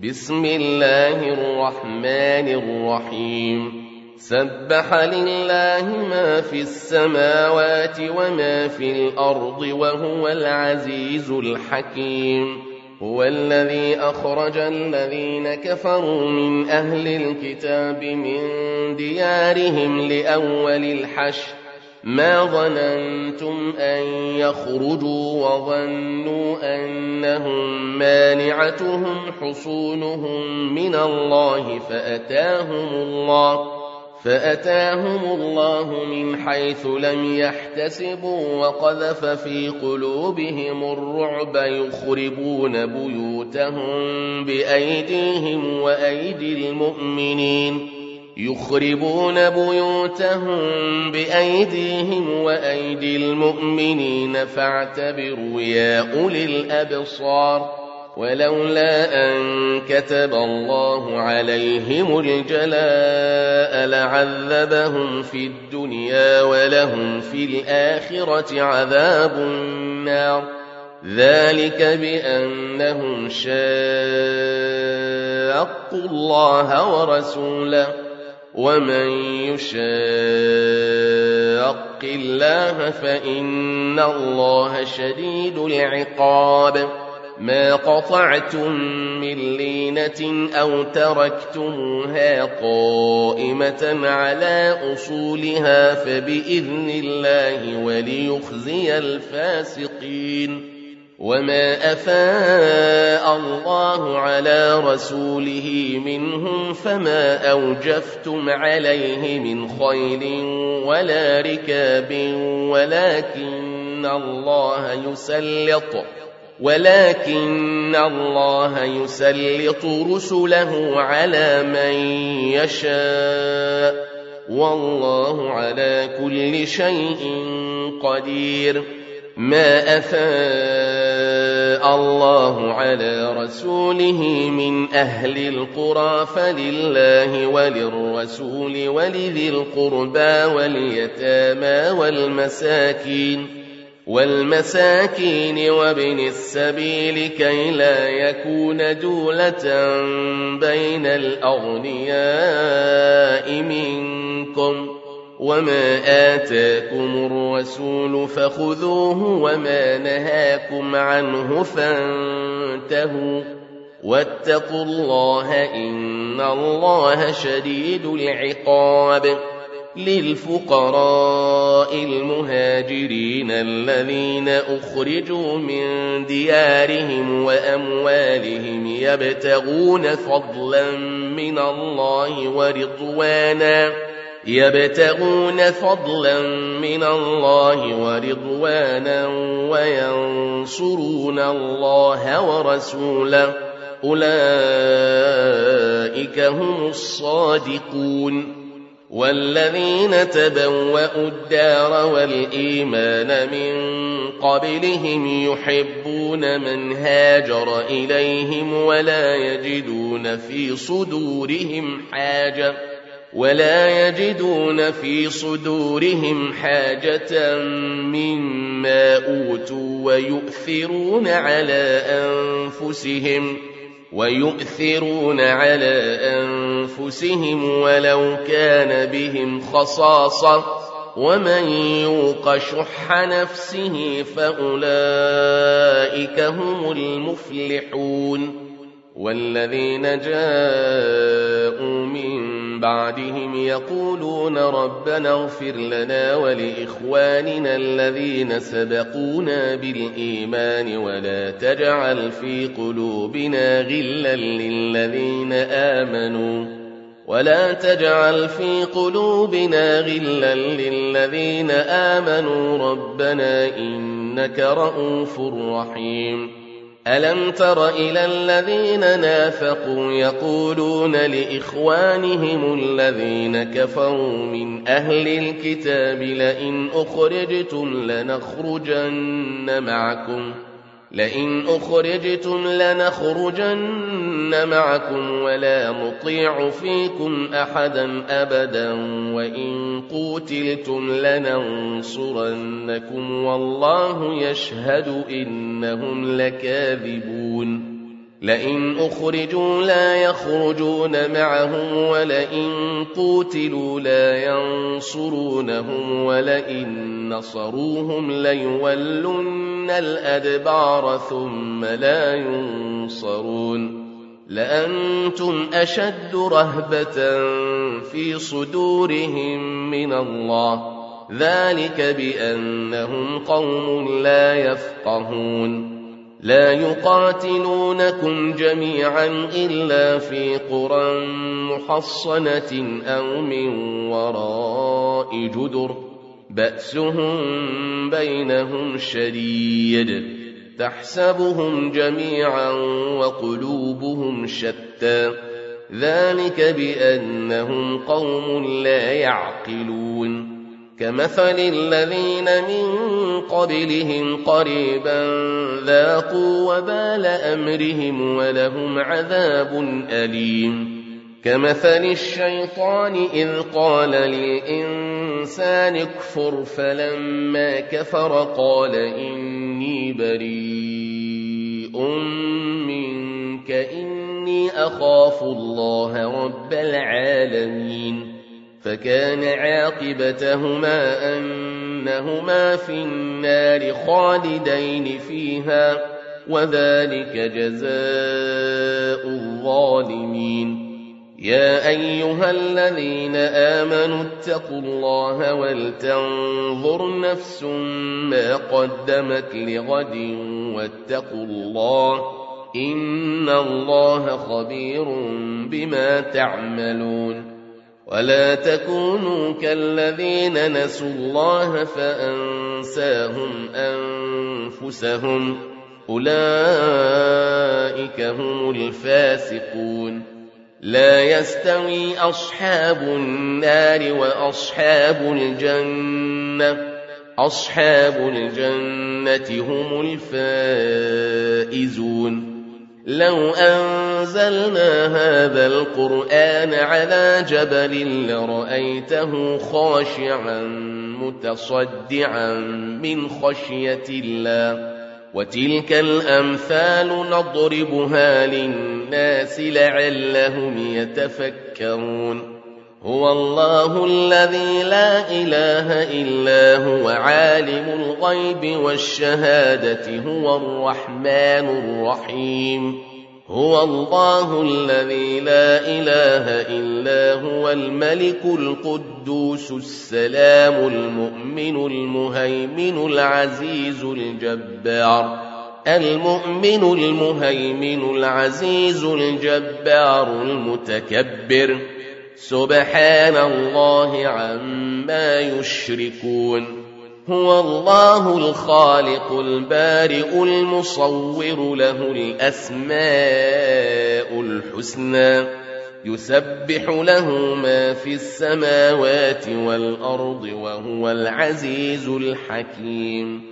بسم الله الرحمن الرحيم سبح لله ما في السماوات وما في الأرض وهو العزيز الحكيم هو الذي أخرج الذين كفروا من أهل الكتاب من ديارهم لأول الحشر ما ظننتم أن يخرجوا وظنوا أنهم مانعتهم حصونهم من الله فأتاهم الله من حيث لم يحتسبوا وقذف في قلوبهم الرعب يخربون بيوتهم بأيديهم وأيدي المؤمنين فاعتبروا يا أولي الأبصار ولولا أن كتب الله عليهم الجلاء لعذبهم في الدنيا ولهم في الآخرة عذاب النار ذلك بأنهم شاقوا الله ورسوله ومن يشاق الله فإن الله شديد العقاب ما قطعتم من لينة أو تركتموها قائمة على أصولها فبإذن الله وليخزي الفاسقين وما أفاء الله على رسوله منهم فما أوجفتم عليه من خيل ولا ركاب ولكن الله يسلط رسله على من يشاء والله على كل شيء قدير ما أفاء الله على رسوله من أهل القرى فلله وللرسول ولذي القربى واليتامى والمساكين وابن السبيل كي لا يكون دولة بين الأغنياء منكم وما آتاكم الرسول فخذوه وما نهاكم عنه فانتهوا واتقوا الله إن الله شديد العقاب للفقراء المهاجرين الذين أخرجوا من ديارهم وأموالهم يبتغون فضلا من الله ورضوانا وينصرون الله ورسوله أولئك هم الصادقون والذين تبوأوا الدار والإيمان من قبلهم يحبون من هاجر إليهم ولا يجدون في صدورهم حاجة مما أوتوا ويؤثرون على أنفسهم ولو كان بهم خصاصة ومن يوق شح نفسه فأولئك هم المفلحون والذين جاءوا من بعدهم يقولون ربنا اغفر لنا ولإخواننا الذين سبقونا بالإيمان ولا تجعل في قلوبنا غلا للذين آمنوا ربنا إنك رؤوف رحيم ألم تر إلى الذين نافقوا يقولون لإخوانهم الذين كفروا من أهل الكتاب لئن أخرجتم لنخرجن معكم ولا نطيع فيكم أحدا أبدا وإن قوتلتم لننصرنكم والله يشهد إنهم لكاذبون لئن أخرجوا لا يخرجون معهم ولئن قوتلوا لا ينصرونهم ولئن نصروهم ليولن الأدبار ثم لا ينصرون لأنتم أشد رهبة في صدورهم من الله ذلك بأنهم قوم لا يفقهون لا يقاتلونكم جميعا إلا في قرى محصنة أو من وراء جدر بأسهم بينهم شديد تحسبهم جميعا وقلوبهم شتى ذلك بأنهم قوم لا يعقلون كمثل الذين من قبلهم قريبا ذاقوا وبال أمرهم ولهم عذاب أليم كمثل الشيطان إذ قال للإنسان اكفر فلما كفر قال إني بريء منك إني أخاف الله رب العالمين فكان عاقبتهما أنهما في النار خالدين فيها وذلك جزاء الظالمين يا أيها الذين آمنوا اتقوا الله ولتنظر نفس ما قدمت لغد واتقوا الله إن الله خبير بما تعملون ولا تكونوا كالذين نسوا الله فأنساهم أنفسهم أولئك هم الفاسقون لا يستوي أصحاب النار وأصحاب الجنة هم الفائزون لو أنزلنا هذا القرآن على جبل لرأيته خاشعا متصدعا من خشية الله وتلك الأمثال نضربها للناس لعلهم يتفكرون هو الله الذي لا إله إلا هو عالم الغيب والشهادة هو الرحمن الرحيم هو الله الذي لا إله إلا هو الملك القدوس السلام المؤمن المهيمن العزيز الجبار المتكبر سبحان الله عما يشركون هو الله الخالق البارئ المصور له الأسماء الحسنى يسبح له ما في السماوات والأرض وهو العزيز الحكيم